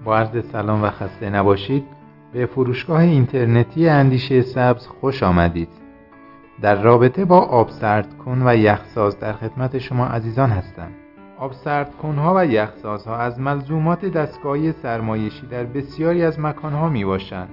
با عرض سلام و خسته نباشید. به فروشگاه اینترنتی اندیشه سبز خوش آمدید. در رابطه با آب سرد کن و یخساز در خدمت شما عزیزان هستم. آب سرد کنها و یخسازها از ملزومات دستگاهی سرمایشی در بسیاری از مکانها می باشند.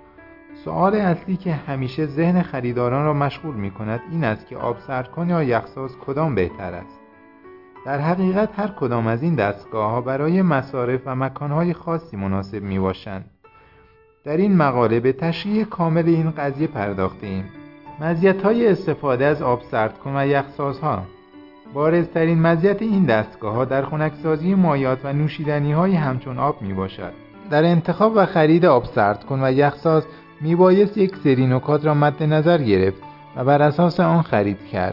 سؤال اصلی که همیشه ذهن خریداران را مشغول می کند این است که آب سرد کن یا یخساز کدام بهتر است. در حقیقت هر کدام از این دستگاه‌ها برای مصارف و مکان‌های خاصی مناسب میباشند. در این مقاله به تشریح کامل این قضیه پرداخته‌ایم. مزیت‌های استفاده از آب سرد کن و یخسازها. بارزترین مزیت این دستگاه‌ها در خنک‌سازی مایعات و نوشیدنی‌های همچون آب میباشد. در انتخاب و خرید آب سرد کن و یخساز میبایست یک سری نکات را مد نظر گرفت و بر اساس آن خرید کرد.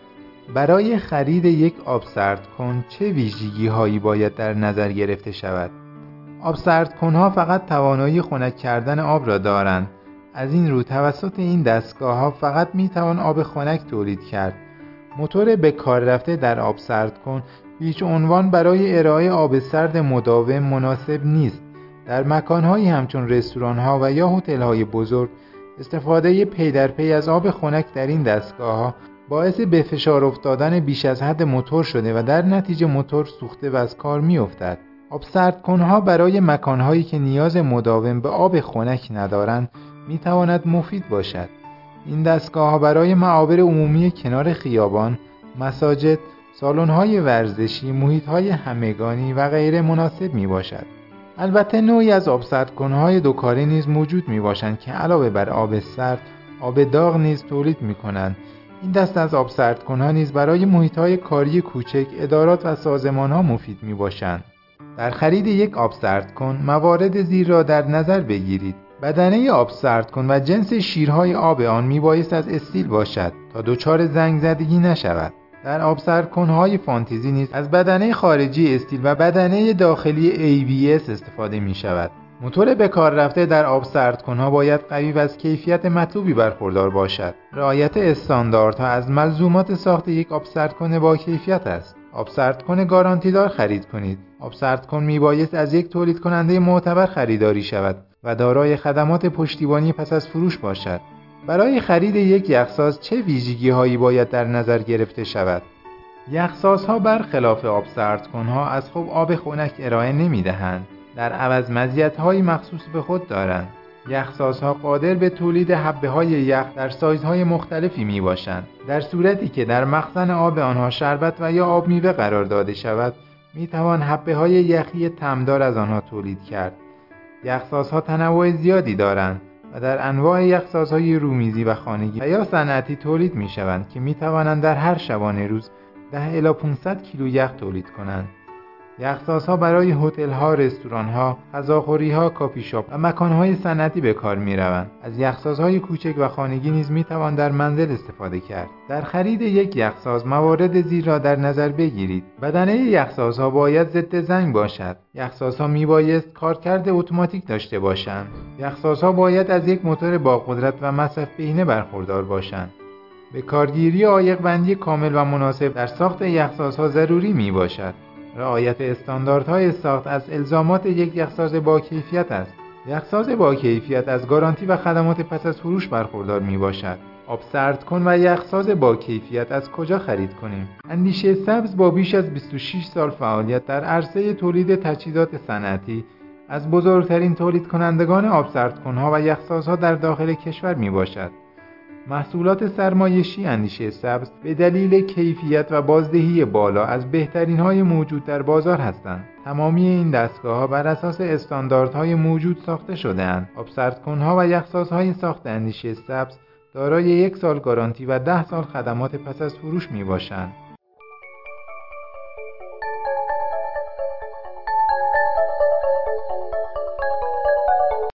برای خرید یک آب سرد کن چه ویژگی هایی باید در نظر گرفته شود؟ آب سرد کنها فقط توانایی خنک کردن آب را دارند. از این رو توسط این دستگاه ها فقط می توان آب خنک تولید کرد. موتور به کار رفته در آب سرد کن هیچ عنوان برای ارائه آب سرد مداوم مناسب نیست. در مکانهایی همچون رستوران ها و یا هتل های بزرگ استفاده پی در پی از آب خنک در این دستگاه ها باعث به فشار افتادن بیش از حد موتور شده و در نتیجه موتور سوخته و از کار می افتد. آب سرد کنها برای مکانهایی که نیاز مداوم به آب خنک ندارند می تواند مفید باشد. این دستگاه ها برای معابر عمومی کنار خیابان، مساجد، سالن‌های ورزشی، محیط‌های همگانی و غیره مناسب می باشد. البته نوعی از آب سرد کنهای دوکاره نیز موجود می باشند که علاوه بر آب سرد، آب داغ نیز تولید می کنند. این دست از آب سرد کنها نیز برای محیط‌های کاری کوچک، ادارات و سازمان‌ها مفید می‌باشند. در خرید یک آب سرد کن موارد زیر را در نظر بگیرید. بدنه آب سرد کن و جنس شیرهای آب آن میبایست از استیل باشد تا دچار زنگ زدگی نشود. در آب سرد کنهای فانتزی نیز از بدنه خارجی استیل و بدنه داخلی ABS استفاده می‌شود. موتور به کار رفته در آب سرد کنها باید قوی و از کیفیت مطلوبی برخوردار باشد. رعایت استانداردها از ملزومات ساخت یک آب سرد کن با کیفیت است. آب سرد کن گارانتی دار خرید کنید. آب سرد کن میبایست از یک تولید کننده معتبر خریداری شود و دارای خدمات پشتیبانی پس از فروش باشد. برای خرید یک یخساز چه ویژگی هایی باید در نظر گرفته شود؟ یخسازها برخلاف آب سرد کنها از خود آب خنک ارائه نمیدهند. در عوض مزیت‌های مخصوص به خود دارند. یخسازها قادر به تولید حبه‌های یخ در سایزهای مختلفی میباشند. در صورتی که در مخزن آب آنها شربت و یا آب میوه قرار داده شود، میتوان حبه‌های یخی طعمدار از آنها تولید کرد. یخسازها تنوع زیادی دارند و در انواع یخسازهای رومیزی و خانگی و یا صنعتی تولید میشوند که میتوانند در هر شبانه روز 10 الی 500 کیلو یخ تولید کنند. یخسازها برای هتل‌ها، رستوران‌ها، غذاخوری‌ها، کافی شاپ و مکان‌های صنعتی به کار می‌روند. از یخسازهای کوچک و خانگی نیز می‌توان در منزل استفاده کرد. در خرید یک یخساز موارد زیر را در نظر بگیرید. بدنه یخسازها باید ضد زنگ باشد. یخسازها میبایست کارکرد اتوماتیک داشته باشند. یخسازها باید از یک موتور با قدرت و مصرف بهینه برخوردار باشند. به کارگیری عایق بندی کامل و مناسب در ساخت یخسازها ضروری میباشد. رعایت استانداردهای ساخت از الزامات یک یخساز با کیفیت است. یخساز با کیفیت از گارانتی و خدمات پس از فروش برخوردار می باشد. آب سرد کن و یخساز با کیفیت از کجا خرید کنیم؟ اندیشه سبز با بیش از 26 سال فعالیت در عرصه تولید تجهیزات صنعتی از بزرگترین تولید کنندگان آب سرد کنها و یخسازها در داخل کشور می باشد. محصولات سرمایشی اندیشه سبز به دلیل کیفیت و بازدهی بالا از بهترین های موجود در بازار هستند. تمامی این دستگاه ها بر اساس استانداردهای موجود ساخته شده اند. آب سرد کنها و یخسازهای ساخت اندیشه سبز دارای 1 سال گارانتی و 10 سال خدمات پس از فروش می باشند.